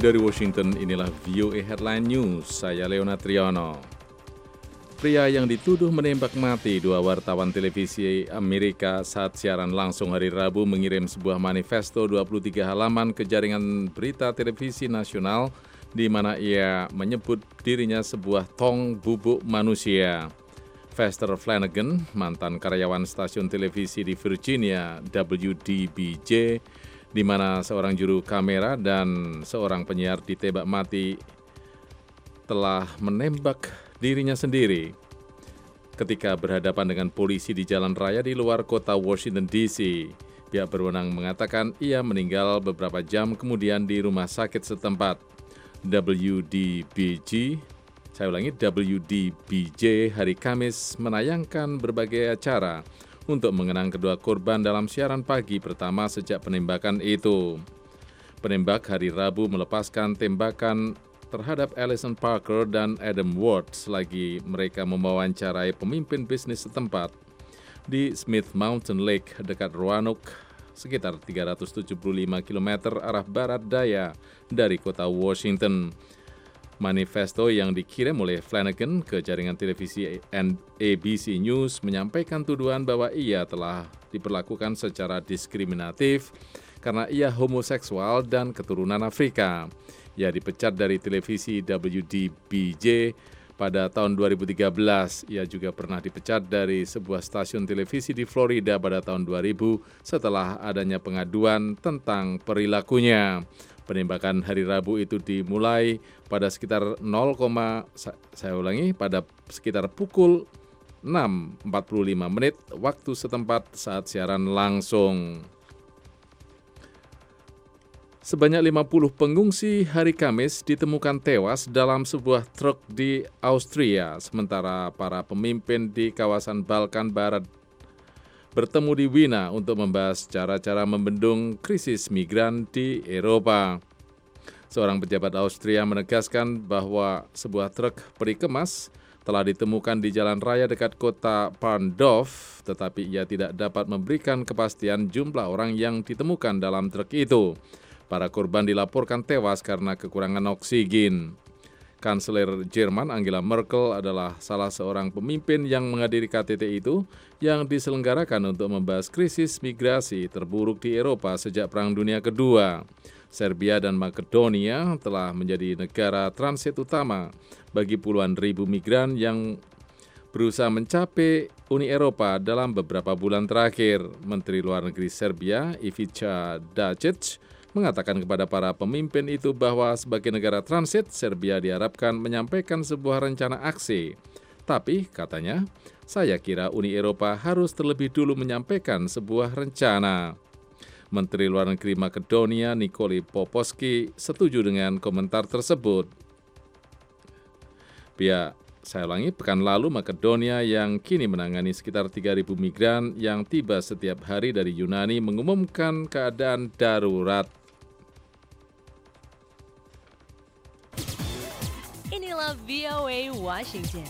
Dari Washington, inilah VOA Headline News, saya Leona Triyono. Pria yang dituduh menembak mati dua wartawan televisi Amerika saat siaran langsung hari Rabu mengirim sebuah manifesto 23 halaman ke jaringan berita televisi nasional di mana ia menyebut dirinya sebuah tong bubuk manusia. Fester Flanagan, mantan karyawan stasiun televisi di Virginia, WDBJ, di mana seorang juru kamera dan seorang penyiar ditembak mati, telah menembak dirinya sendiri ketika berhadapan dengan polisi di jalan raya di luar kota Washington DC. Pihak berwenang mengatakan ia meninggal beberapa jam kemudian di rumah sakit setempat. WDBJ hari Kamis menayangkan berbagai acara untuk mengenang kedua korban dalam siaran pagi pertama sejak penembakan itu. Penembak hari Rabu melepaskan tembakan terhadap Allison Parker dan Adam Ward selagi mereka mewawancarai pemimpin bisnis setempat di Smith Mountain Lake dekat Roanoke, sekitar 375 km arah barat daya dari kota Washington. Manifesto yang dikirim oleh Flanagan ke jaringan televisi ABC News menyampaikan tuduhan bahwa ia telah diperlakukan secara diskriminatif karena ia homoseksual dan keturunan Afrika. Ia dipecat dari televisi WDBJ pada tahun 2013. Ia juga pernah dipecat dari sebuah stasiun televisi di Florida pada tahun 2000 setelah adanya pengaduan tentang perilakunya. Penembakan hari Rabu itu dimulai pada sekitar pada sekitar pukul 6.45 waktu setempat saat siaran langsung. Sebanyak 50 pengungsi hari Kamis ditemukan tewas dalam sebuah truk di Austria, sementara para pemimpin di kawasan Balkan Barat bertemu di Wina untuk membahas cara-cara membendung krisis migran di Eropa. Seorang pejabat Austria menegaskan bahwa sebuah truk peri kemas telah ditemukan di jalan raya dekat kota Parndorf, tetapi ia tidak dapat memberikan kepastian jumlah orang yang ditemukan dalam truk itu. Para korban dilaporkan tewas karena kekurangan oksigen. Kanselir Jerman Angela Merkel adalah salah seorang pemimpin yang menghadiri KTT itu yang diselenggarakan untuk membahas krisis migrasi terburuk di Eropa sejak Perang Dunia Kedua. Serbia dan Makedonia telah menjadi negara transit utama bagi puluhan ribu migran yang berusaha mencapai Uni Eropa dalam beberapa bulan terakhir. Menteri Luar Negeri Serbia, Ivica Dačić, mengatakan kepada para pemimpin itu bahwa sebagai negara transit, Serbia diharapkan menyampaikan sebuah rencana aksi. Tapi, katanya, saya kira Uni Eropa harus terlebih dulu menyampaikan sebuah rencana. Menteri Luar Negeri Makedonia, Nikoli Popovski, setuju dengan komentar tersebut. Pekan lalu Makedonia yang kini menangani sekitar 3.000 migran yang tiba setiap hari dari Yunani mengumumkan keadaan darurat. Inilah VOA Washington.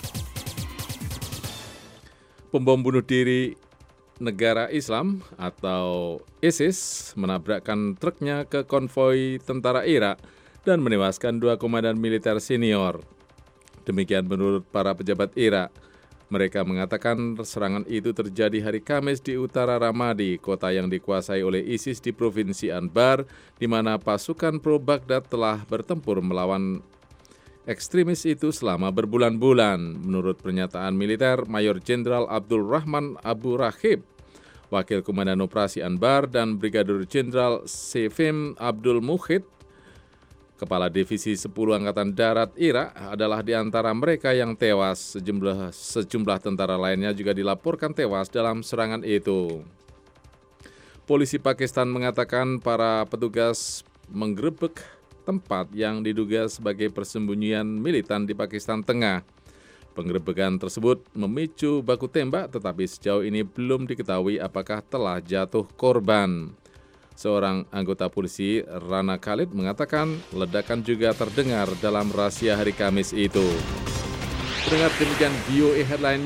Pembom bunuh diri Negara Islam atau ISIS menabrakkan truknya ke konvoi tentara Irak dan menewaskan 2 komandan militer senior. Demikian menurut para pejabat Irak. Mereka mengatakan serangan itu terjadi hari Kamis di utara Ramadi, kota yang dikuasai oleh ISIS di Provinsi Anbar, di mana pasukan pro-Baghdad telah bertempur melawan ekstremis itu selama berbulan-bulan. Menurut pernyataan militer, Mayor Jenderal Abdul Rahman Abu Rahib, Wakil Komandan Operasi Anbar, dan Brigadir Jenderal Sefim Abdul Muhid, Kepala Divisi 10 Angkatan Darat Irak, adalah di antara mereka yang tewas. Sejumlah tentara lainnya juga dilaporkan tewas dalam serangan itu. Polisi Pakistan mengatakan para petugas menggerebek tempat yang diduga sebagai persembunyian militan di Pakistan Tengah. Penggerebekan tersebut memicu baku tembak, tetapi sejauh ini belum diketahui apakah telah jatuh korban. Seorang anggota polisi, Rana Khalid, mengatakan ledakan juga terdengar dalam razia hari Kamis itu. Pendengar, demikian VOA Headline